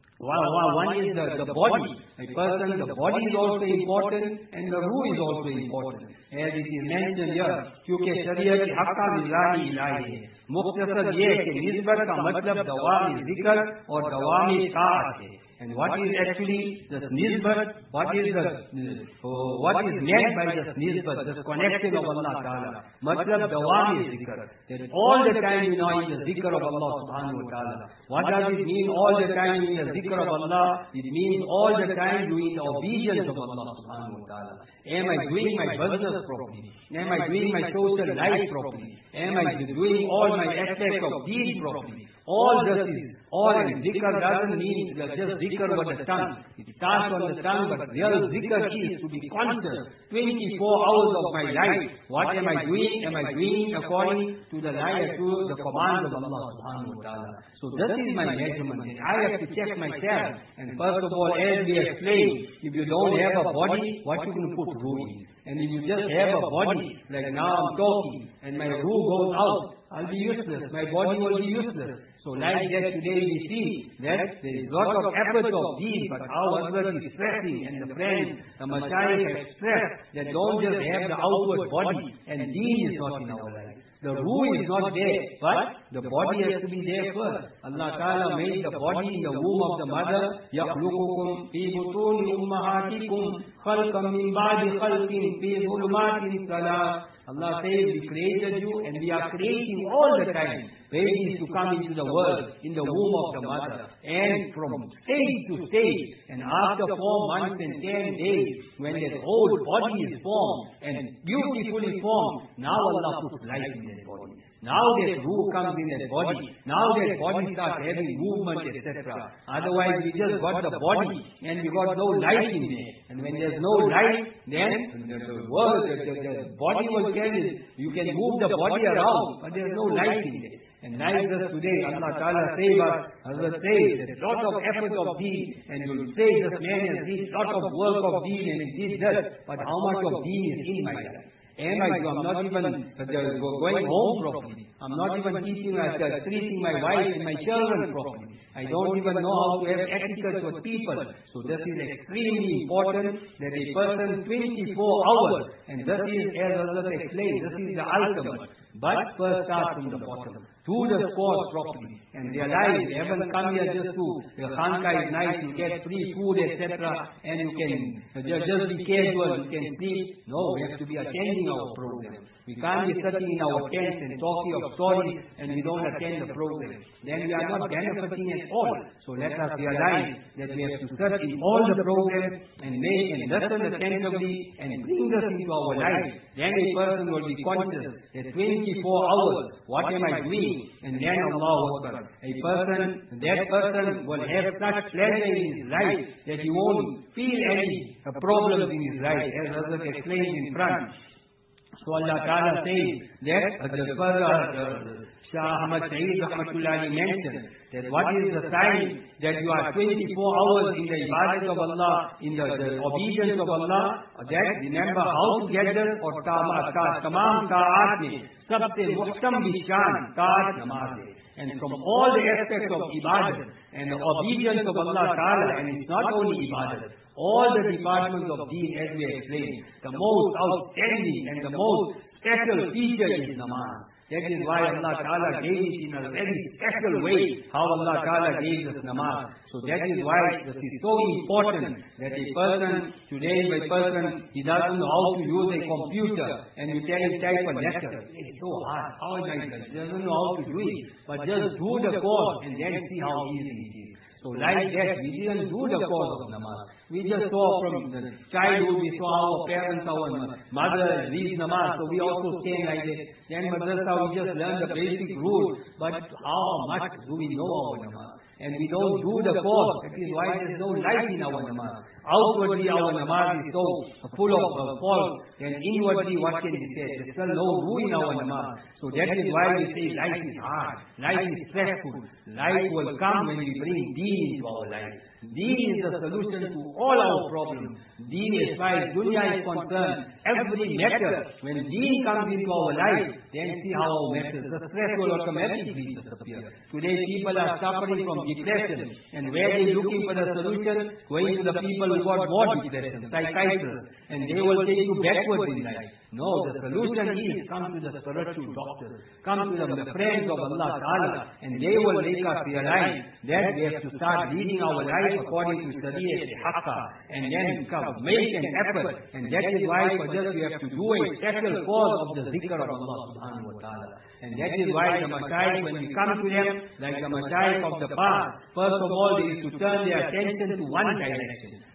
one is the, the body. A person, the body is also important, and the ruh is also important. As it is mentioned here, क्योंकि शरीयत हक़्क़ा बिल्लाहि इलाही है. मुख्तसर ये कि निस्बत का मतलब दवाम ज़िक्र और दवाम ताअत है. And what is actually the nisbat, what is the, uh, what is meant by the nisbat, the connection of Allah Ta'ala. Matlab dawam is zikr. That all the time you know in the zikr of Allah Subhanahu Wa Ta'ala. What does it mean all the time in the zikr of Allah? It means all the time doing the obedience of Allah Subhanahu Wa Ta'ala. Am I doing my business properly? Am I doing my social life properly? Am I doing all my aspects of deen properly? All this is, all and zikr doesn't mean just zikr with the tongue. It starts on the tongue, but real zikr is to be conscious, twenty-four hours of my life. What am I doing? Am I doing according to the light, to the commands of Allah subhanahu wa ta'ala? So this is my measurement. I have to check myself. And first of all, as we explained, if you don't have a body, what you going to put ruh in? And if you just have a body, like now I'm talking, and my ruh goes out, I'll be useless. My body will be useless. So like that today we see that there is lot of effort of deen, but our Hazrat is stressing, and the friends, the Mashayikh have stressed that don't just have the outward body, and deen is not in our life. The ruh is not there, but the body has to be there first. Allah Ta'ala made the body in the womb of the mother. يَخْلُقُكُمْ فِي بُطُونِ أُمَّهَاتِكُمْ خَلْقًا مِنْ بَعْدِ خَلْقٍ فِي ظُلُمَاتٍ ثَلَاثٍ. Allah says, we created you and we are creating all the time babies to come into the world in the womb of the mother. And from stage to stage, and after four months and ten days, when that whole body is formed and beautifully formed, now Allah puts life in that body. Now that ruh comes in that body. Now that body starts having movement, et cetera. Otherwise, we just got the body and we got no life in there. And when there's no life, then the, the world, the, the, the body will carry. You can move the body around, but there's no life in there. And like this today, Allah Ta'ala save us. Allah says, there's a lot of effort of deen, and you'll say this man has did lot of work of deen and he did that, but how much of deen is in my life? Am I, I'm not even uh, going home properly. I'm not even teaching, uh, treating my wife and my children properly. I don't even know how to have etiquette with people. So this is extremely important that a person twenty-four hours, and this is, as Allah explained, this is the ultimate. But first start from the bottom. Do the course properly. And realize, you haven't come here just to, the khanka is nice, you get free food, et cetera. And you can uh, just, just be casual, you can sleep. No, we have to be attending our program. We can't be sitting in our tents and talking of stories and we don't attend the program. Then we are not benefiting at all. So let us realize that we have to sit in all the programs and make and listen attentively and bring this into our life. Then a person will be conscious that twenty-four hours, what am I doing? And then Allahu Akbar. A person, that person will have such pleasure in his life that he won't feel any uh, problems in his life, as Hazrat explained in front. So Allah Ta'ala says that uh, the further uh, Shah Ahmad Saeed Rahmatullahi mentioned that what is the sign that you are twenty-four hours in the ibadat of Allah, in the, the obedience of Allah, that remember how to get this, or tamam ta'at mein sabse muhtam bishan ta'at namaz hai. And from all the aspects of ibadat and the obedience of Allah Ta'ala, and it's not only ibadat, all the departments of deen, as we explained, the most outstanding and the most special feature is namaz. That is why Allah Ta'ala gave it in a very special way, how Allah Ta'ala gave us namaz. So that is why this is so important that a person, today a person, he doesn't know how to use a computer and you tell him type a letter. It's so hard. How am I doing? He doesn't know how to do it. But just do the course and then see how easy it is. So like that, we didn't do the course of namaz. We just saw from the childhood, we saw our parents, our mother read namaz, so we also stand like that. Then madrasa, we just learn the basic rules. But how much do we know our namaz? And we don't do the course. That is why there is no life in our namaz. Outwardly, our namaz is so full of uh, faults. And inwardly, what can we say? There is still no ruh in our namaz. So that is why we say life is hard. Life is stressful. Life will come when we bring deen into our life. Deen is the solution to all our problems. Deen, as far as dunya is concerned, every matter, when deen comes into our life, then see how our matters, the stress will automatically disappear. Today people are suffering from depression, and where they looking for the solution, going to the people who got more depression, psychiatrists, and they will take you backwards in life. No, the solution is come to the spiritual doctors, come to the friends of Allah Ta'ala, and they will make us realize that we have to start leading our life according to Shariat Haqqa, and then come, make an effort, and that is why for this we have to do a special cause of the zikr of Allah Subhanahu Wa Ta'ala. And that is why the Mashayikh, when we come to them, like the Mashayikh of the past, first of all, they is to turn their attention to one direction.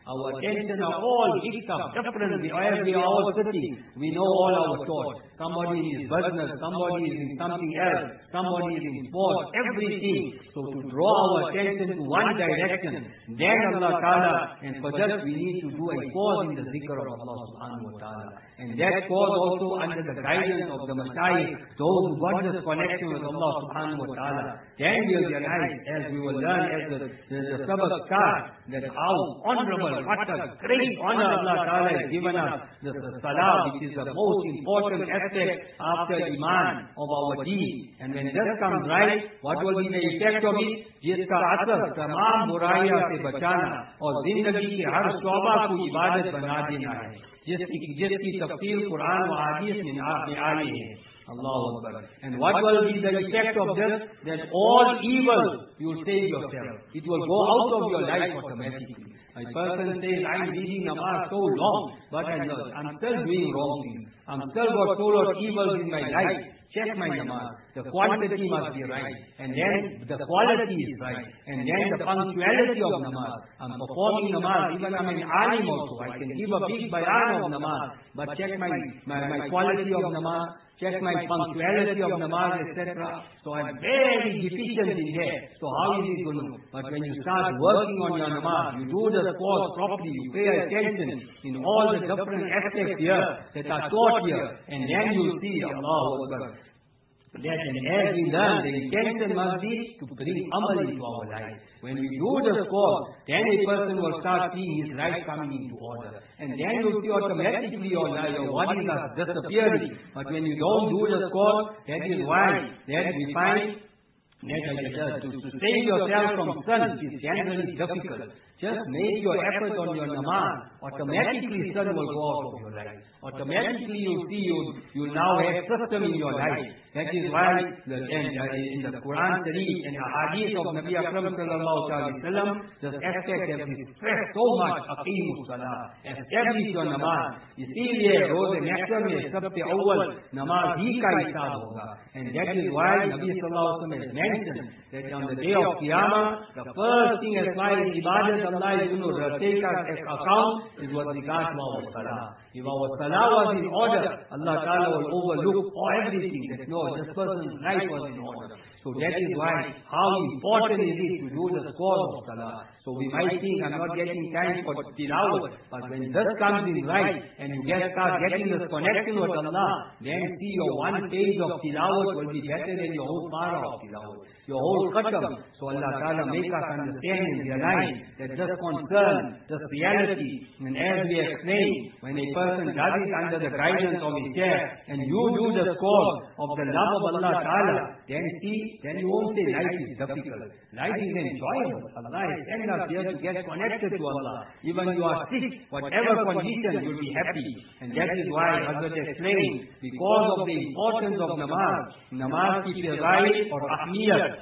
Our attention are all mixed up, different. We are, we are all sitting. We know all our thoughts. Somebody is in business, somebody is in something else, somebody is in sports, everything. So to draw our attention to one direction, then Allah Ta'ala, and for that we need to do a pause in the zikr of Allah Subhanahu Wa Ta'ala. And that pause also under the guidance of the Mashaykh, those who got this connection with Allah Subhanahu Wa Ta'ala. Then we will realize, as we will learn as the, the, the sabak starts, that how honorable, what a great honor Allah Ta'ala has given us, the, the salah, which is the most important aspect after iman of our deen. And when this comes right, what will be the effect of it? जिसका असर तमाम बुराइयां से बचाना और जिंदगी के हर शोबा को इबादत बना देना है, जिसकी जिसकी तफसील कुरान व हदीस में आई है. Allahu Akbar. And what will be the effect of this? That all evil you will save yourself. It will go out of your life automatically. A person says, I'm reading namaz so long, but I know I'm still doing wrong things. I'm still got so lot of evils in my life. Check my namaz. The quantity must be right. And then the quality is right. And then the punctuality of namaz. I'm performing namaz. Even I'm an alim also. I can give a big bayan of namaz. But check my, my, my quality of namaz. Check my punctuality of namaz, et cetera. So I'm very deficient in there. So how is it going to? But when you start working on your namaz, you do the course properly, you pay attention in all the different aspects here that are taught here, and then you see, Allahu Akbar. That and as we learn, the intention must be to bring amal into our life. When we do the course, then a person will start seeing his life coming into order. And then you see automatically your life, your body is disappearing. But when you don't do the course, that is why that we find that to, to save yourself from sin is generally difficult. Just make your effort on your namaz. Automatically sin will go out of your life. Automatically you see you you now have system in your life. That is why the, in, in the Quran Sharif and the hadith of Nabi Akram sallallahu alaihi wasallam, this aspect has been stressed so much. Aqimus salah, establish your namaz. इसीलिए रोज़ महशर में सबसे अव्वल नमाज ही का हिसाब होगा. And that is why Nabi sallallahu alaihi wasallam has mentioned that on the day of Qiyamah, the first thing as far as ibadat Allah is going to take us as account is with regard to our salah. If our salah was in order, Allah Ta'ala will overlook all everything. That no, this person's life was in order. So that is why, how important is it to do the course of salah. So we might think, I'm not getting time for tilawat, but when this comes in right, and you get start getting this connection with Allah, then see your one page of tilawat will be better than your whole para of tilawat, your whole khatam. So Allah Ta'ala make us understand and realize that this concern, this reality, and as we explained, when a person does it under the guidance of his Shaykh, and you do the course of the love of Allah Ta'ala, then see, then you won't say life is difficult. Life is enjoyable. Allah has sent us here to get connected to Allah. Even you are sick, whatever condition, you'll be happy. And that is why Hazrat explained, because of the importance of namaz, namaz ki fadail or ahmiyat,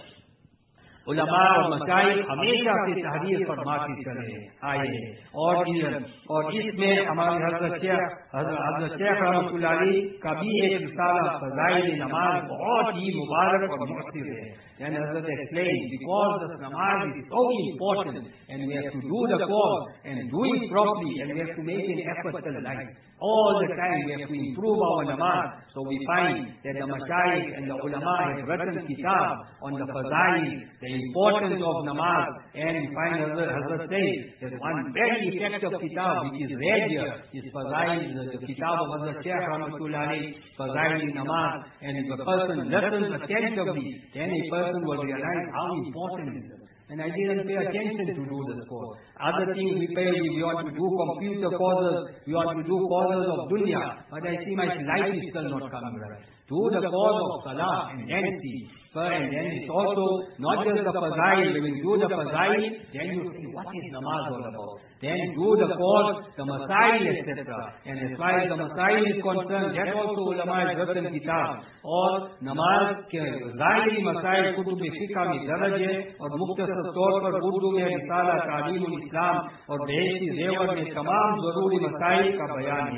उलमा और मशाइख हमेशा से तहरीर फरमाते चले आए हैं. और और इसमें हमारे हज़रत शेख हज़रत शेख रहमतुल्लाह अलैह का भी एक रिसाला फ़ज़ाइल नमाज बहुत ही मुबारक और मुअत्तिर है. And Hazrat explained, because this namaz is so important, and we have to do the course and do it properly, and we have to make an effort till life. All the time we have to improve our namaz. So we find that the mashayikh and the ulama have written kitab on the fadail, the importance of namaz, and we find Hazrat, Hazrat says that one very effective kitab which is read here is fadail, the, the kitab of Hazrat Shaykh Rahmatullah alayhi, fadail namaz. And if a person listens attentively, then a person will realize how important it is. And I didn't pay attention to do this course. Other things we pay, we want to do computer courses, we want to do courses of dunya, but I see my life is still not coming right. Do the course of salah and then see. And then it's also not just the fazail. When you do the fazail, then you see what is namaz all about. Then do the course, the masail, et cetera. And as far as the masail is concerned, that also ulama has written kitab. और नमाज के ज़ाहिरी मसाइल कुतुब फ़िक़्ह में दर्ज है और मुख्तसर तौर पर उर्दू में रिसाला तालीमुल इस्लाम और बहसी ज़ेवर में तमाम ज़रूरी मसाइल का बयान है.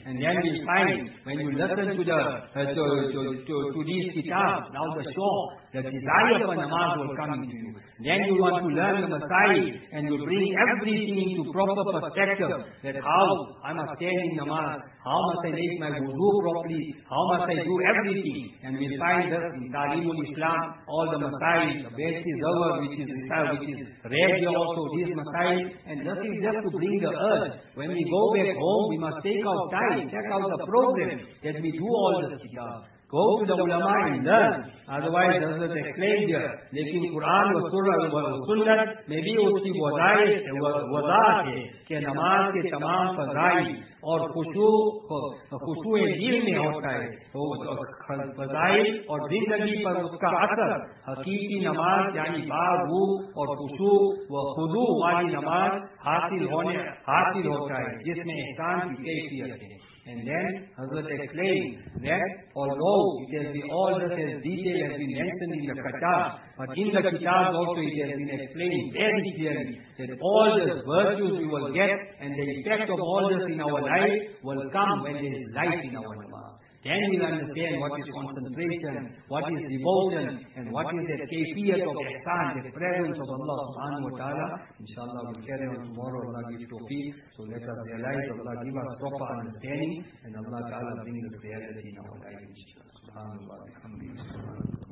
And then we find, when you listen to the uh, to, to, to, to these kitabs, now the sure, the desire for namaz will come into you. Then you want to learn the Masail, and you bring everything into proper perspective, that how I must stand in namaz, how must I make my wudu properly, how must I do everything. And we find this in Ta'limul Islam, all the Masail, the best is over, which is which is read here also, these Masail, and this is just to bring the urge. When we go back home, we must take out time, check out the program, that we do all this kitab. Go to the ulama and learn. Otherwise, this is explained here. Lekin Quran wa surah wa sunnat में भी उसकी वज़ाइफ वज़ाहत है कि नमाज के तमाम फज़ाइल और खुशू खुशू दिल में होता है, तो फज़ाइल और जिंदगी पर उसका असर हकीकी नमाज यानी बावू और खुशू व खुदू वाली नमाज हासिल होने हासिल होता है, जिसमें ihsan की कैफियत है. And then Hazrat explained that although it has been all this as detail has been mentioned in the Kitab, but in the Kitab also it has been explained very clearly that all these virtues we will get, and the effect of all this in our life will come when there is light in our namaz. Then we'll understand what is concentration, what is devotion, and what is the kayfiyat of ihsan, the presence of Allah subhanahu wa ta'ala. Inshallah we'll carry on tomorrow. Allah gives tawfiq. So let us realize, Allah give us proper understanding, and Allah ta'ala bring this reality in our life. Subhanallah, alhamdulillah.